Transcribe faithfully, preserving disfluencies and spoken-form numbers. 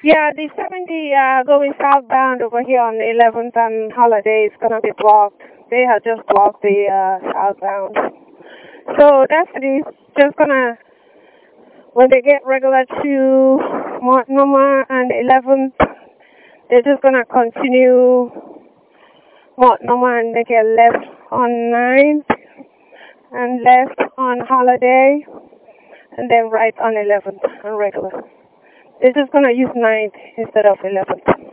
Yeah, the seventy uh, going southbound over here on the eleventh and Holiday is going to be blocked. They have just blocked the uh, southbound. So that's it. Is just going to, when they get regular to Multnomah and eleventh, they're just going to continue Multnomah and make a left on ninth and left on Holiday and then right on eleventh and regular. They're just going to use ninth instead of eleventh.